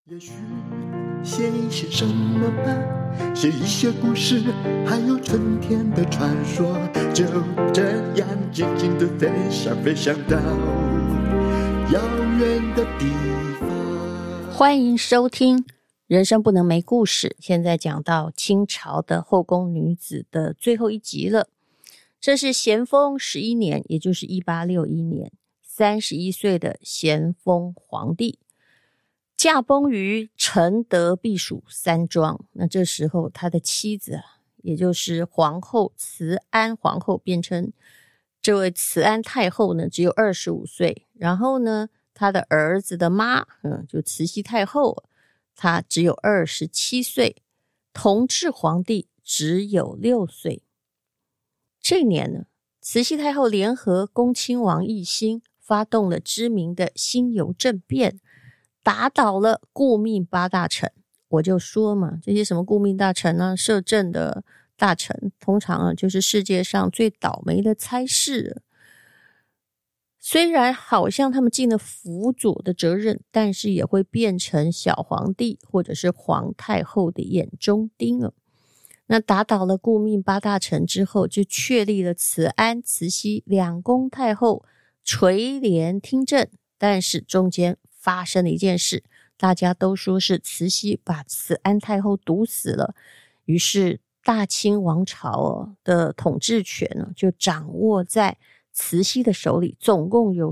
也许写一些什么吧，写一些故事，还有春天的传说，就这样静静地飞翔，飞翔到遥远的地方。 欢迎收听人生不能没故事，现在讲到清朝的后宫女子的最后一集了。这是咸丰11年，也就是1861年，31岁的咸丰皇帝驾崩于承德避暑山庄。那这时候他的妻子也就是皇后慈安皇后，变成这位慈安太后呢，只有25岁。然后呢，他的儿子的妈，就慈禧太后，她只有27岁，同治皇帝只有6岁。这年呢，慈禧太后联合恭亲王奕欣，发动了知名的辛酉政变，打倒了顾命8大臣。我就说嘛，这些什么顾命大臣啊，摄政的大臣，通常就是世界上最倒霉的差事。虽然好像他们尽了辅佐的责任，但是也会变成小皇帝或者是皇太后的眼中钉了。那打倒了顾命8大臣之后，就确立了慈安、慈禧两宫太后垂帘听政。但是中间发生了一件事，大家都说是慈禧把慈安太后毒死了，于是大清王朝的统治权就掌握在慈禧的手里，总共有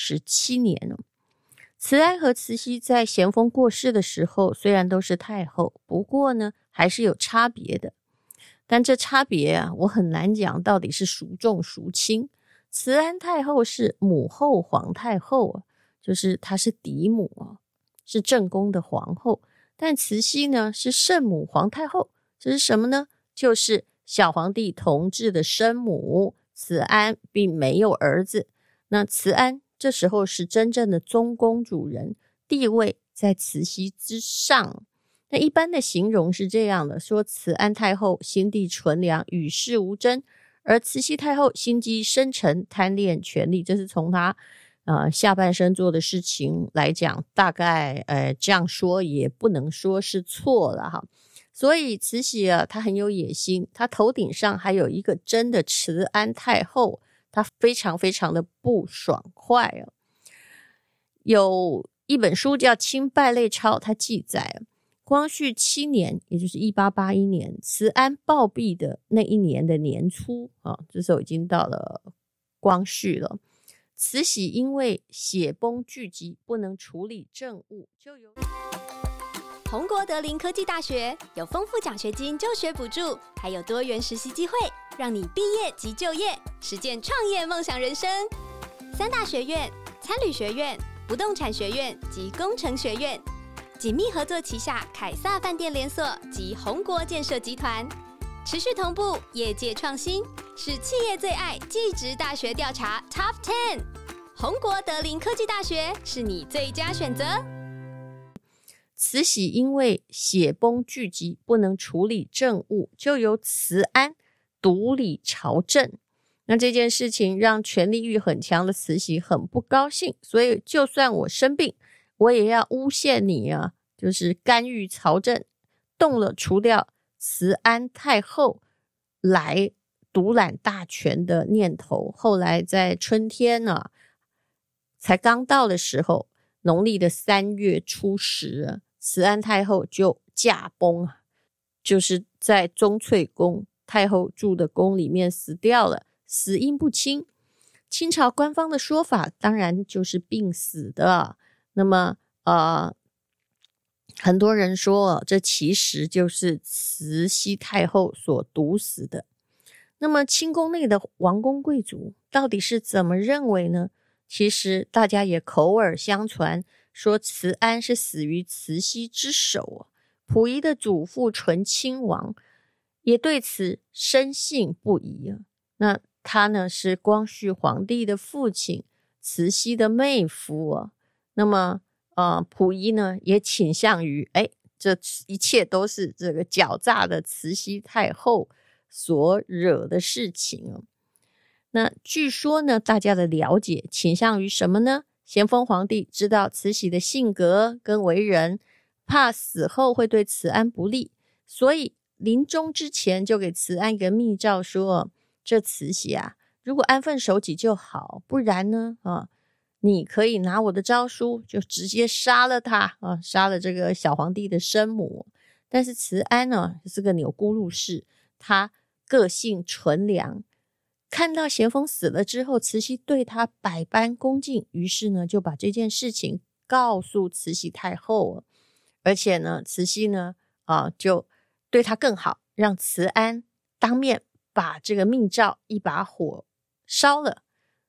47年了。慈安和慈禧在咸丰过世的时候虽然都是太后，不过呢还是有差别的。但这差别我很难讲到底是孰重孰轻。慈安太后是母后皇太后，就是她是嫡母，是正宫的皇后。但慈禧呢是圣母皇太后，这是什么呢？就是小皇帝同治的生母。慈安并没有儿子，那慈安这时候是真正的宗公主人，地位在慈禧之上。那一般的形容是这样的，说慈安太后心地纯良，与世无争，而慈禧太后心机深沉，贪恋权力。这是从她下半生做的事情来讲，大概这样说也不能说是错了哈。所以慈禧她很有野心，她头顶上还有一个真的慈安太后，她非常非常的不爽快。有一本书叫《清败类钞》，它记载光绪7年，也就是1881年，慈安暴毙的那一年的年初这时候已经到了光绪了。慈禧因为血崩聚集，不能处理政务，就由宏国德林科技大学有丰富奖学金、就学补助，还有多元实习机会，让你毕业即就业，实践创业梦想人生。3大学院、参旅学院、不动产学院及工程学院紧密合作旗下凯撒饭店连锁及宏国建设集团，持续同步业界创新，是企业最爱技职大学调查 Top 10。宏国德林科技大学是你最佳选择。 慈禧因为血崩聚集，不能处理政务，就由慈安独理朝政。那这件事情让权力欲很强的慈禧很不高兴，所以就算我生病，我也要诬陷你就是干预朝政，动了除掉慈安太后来独揽大权的念头。后来在春天才刚到的时候，农历的3月初10，慈安太后就驾崩，就是在宗粹宫太后住的宫里面死掉了，死因不清。清朝官方的说法当然就是病死的。那么很多人说这其实就是慈禧太后所毒死的。那么清宫内的王公贵族到底是怎么认为呢？其实大家也口耳相传，说慈安是死于慈禧之手。溥仪的祖父醇亲王也对此深信不疑。那他呢是光绪皇帝的父亲，慈禧的妹夫。那么溥仪呢也倾向于这一切都是这个狡诈的慈禧太后所惹的事情。那据说呢，大家的了解倾向于什么呢？咸丰皇帝知道慈禧的性格跟为人， 怕死后会对慈安不利，所以临终之前就给慈安一个密诏说，这慈禧啊，如果安分守己就好，不然呢你可以拿我的诏书就直接杀了他杀了这个小皇帝的生母。但是慈安呢是个钮钴禄氏，他个性纯良，看到咸丰死了之后，慈禧对他百般恭敬，于是呢就把这件事情告诉慈禧太后，而且呢慈禧呢就对他更好，让慈安当面把这个密诏一把火烧了。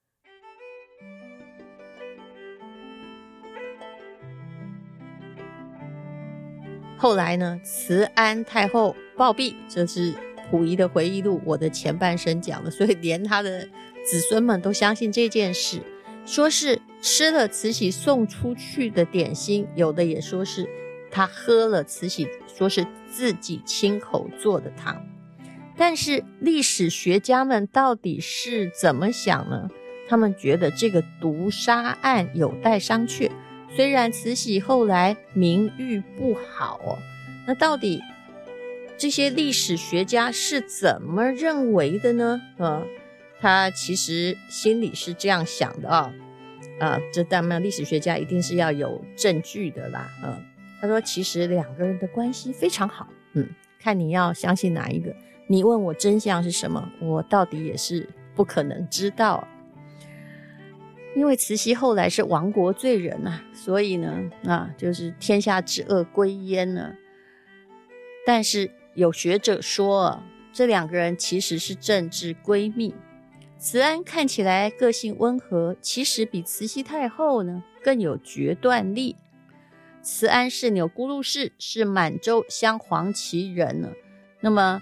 后来呢，慈安太后暴毙，这是溥仪的回忆录我的前半生讲的，所以连他的子孙们都相信这件事，说是吃了慈禧送出去的点心，有的也说是他喝了慈禧说是自己亲口做的汤。但是历史学家们到底是怎么想呢？他们觉得这个毒杀案有待商榷，虽然慈禧后来名誉不好那到底这些历史学家是怎么认为的呢？他其实心里是这样想的这当然历史学家一定是要有证据的啦他说其实两个人的关系非常好看你要相信哪一个，你问我真相是什么，我到底也是不可能知道因为慈禧后来是亡国罪人所以呢就是天下之恶归焉呢。但是有学者说这两个人其实是政治闺蜜，慈安看起来个性温和，其实比慈禧太后呢更有决断力。慈安是钮钴禄氏，是满洲镶黄旗人呢，那么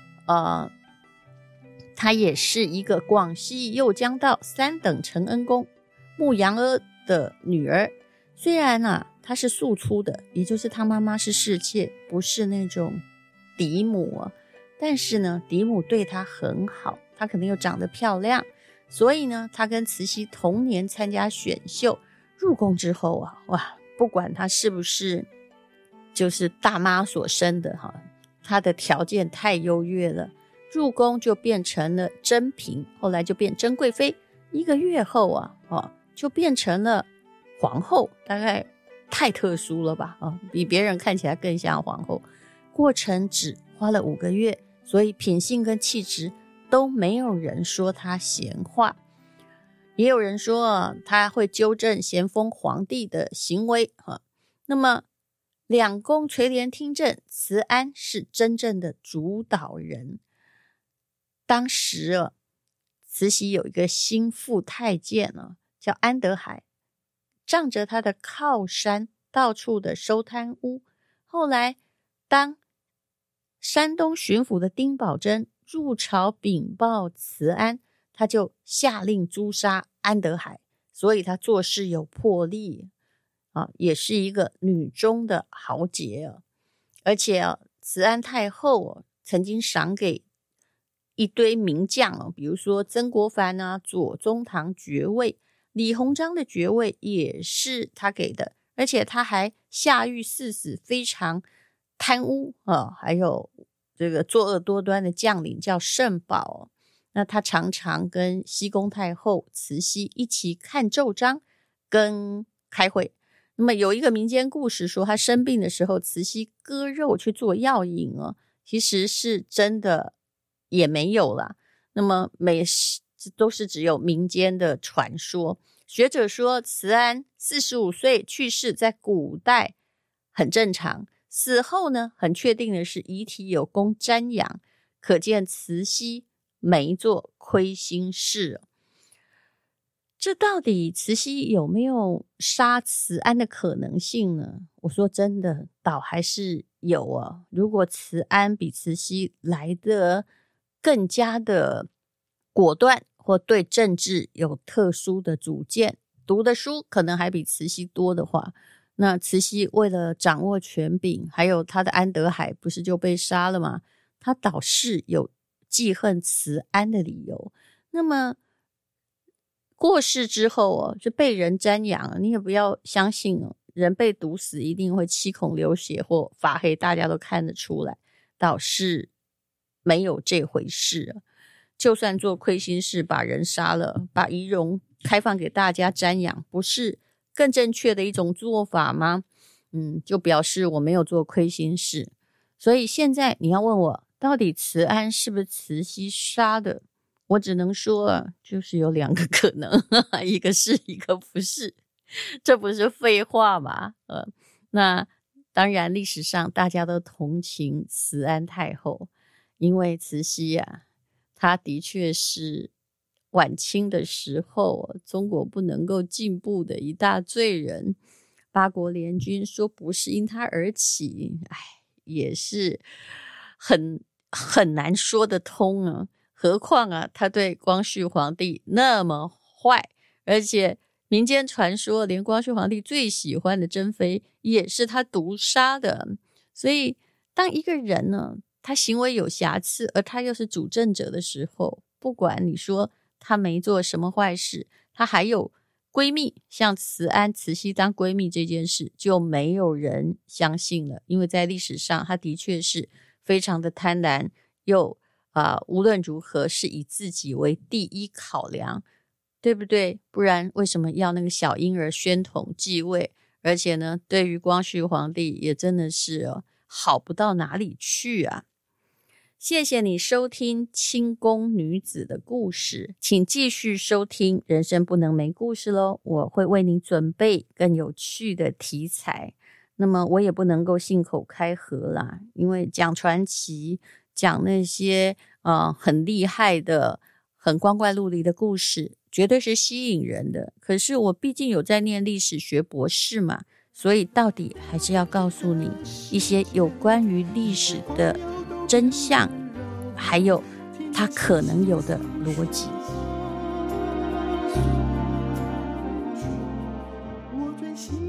他也是一个广西右江道3等承恩宫穆阳阿的女儿。虽然她是庶出的，也就是她妈妈是侍妾，不是那种嫡母但是呢嫡母对她很好，她可能又长得漂亮，所以呢她跟慈禧同年参加选秀，入宫之后不管她是不是就是大妈所生的她的条件太优越了，入宫就变成了珍嫔，后来就变珍贵妃，1个月后就变成了皇后，大概太特殊了吧比别人看起来更像皇后。过程只花了5个月，所以品性跟气质都没有人说她闲话。也有人说她会纠正咸丰皇帝的行为那么两宫垂帘听政，慈安是真正的主导人。当时慈禧有一个新副太监叫安德海，仗着他的靠山到处的收贪污，后来当山东巡抚的丁宝桢入朝禀报慈安，他就下令诛杀安德海，所以他做事有魄力也是一个女中的豪杰而且慈安太后曾经赏给一堆名将比如说曾国藩左宗棠爵位，李鸿章的爵位也是他给的，而且他还下狱赐死非常贪污还有这个作恶多端的将领叫盛宝那他常常跟西宫太后慈禧一起看奏章跟开会。那么有一个民间故事说他生病的时候慈禧割肉去做药引其实是真的也没有啦，那么都是只有民间的传说。学者说慈安45岁去世在古代很正常，死后呢很确定的是遗体有供瞻仰，可见慈禧没做亏心事这到底慈禧有没有杀慈安的可能性呢？我说真的倒还是有如果慈安比慈禧来得更加的果断，或对政治有特殊的主见，读的书可能还比慈禧多的话，那慈禧为了掌握权柄，还有他的安德海不是就被杀了吗？他倒是有记恨慈安的理由。那么过世之后就被人瞻仰你也不要相信人被毒死一定会七孔流血或发黑，大家都看得出来，倒是没有这回事。就算做亏心事把人杀了，把仪容开放给大家瞻仰，不是更正确的一种做法吗？就表示我没有做亏心事。所以现在你要问我到底慈安是不是慈禧杀的，我只能说就是有2个可能，一个是一个不是，这不是废话吗？那当然历史上大家都同情慈安太后，因为慈禧她的确是晚清的时候中国不能够进步的一大罪人，八国联军说不是因她而起，也是很难说得通啊。何况他对光绪皇帝那么坏，而且民间传说连光绪皇帝最喜欢的珍妃也是他毒杀的。所以当一个人呢，他行为有瑕疵，而他又是主政者的时候，不管你说他没做什么坏事，他还有闺蜜，像慈安、慈禧当闺蜜这件事就没有人相信了，因为在历史上他的确是非常的贪婪，又无论如何是以自己为第一考量，对不对？不然为什么要那个小婴儿宣统继位？而且呢，对于光绪皇帝也真的是好不到哪里去啊。谢谢你收听清宫女子的故事，请继续收听人生不能没故事咯，我会为你准备更有趣的题材。那么我也不能够信口开河啦，因为讲传奇，讲那些很厉害的很光怪陆离的故事绝对是吸引人的，可是我毕竟有在念历史学博士嘛，所以到底还是要告诉你一些有关于历史的真相，还有它可能有的逻辑。 我最喜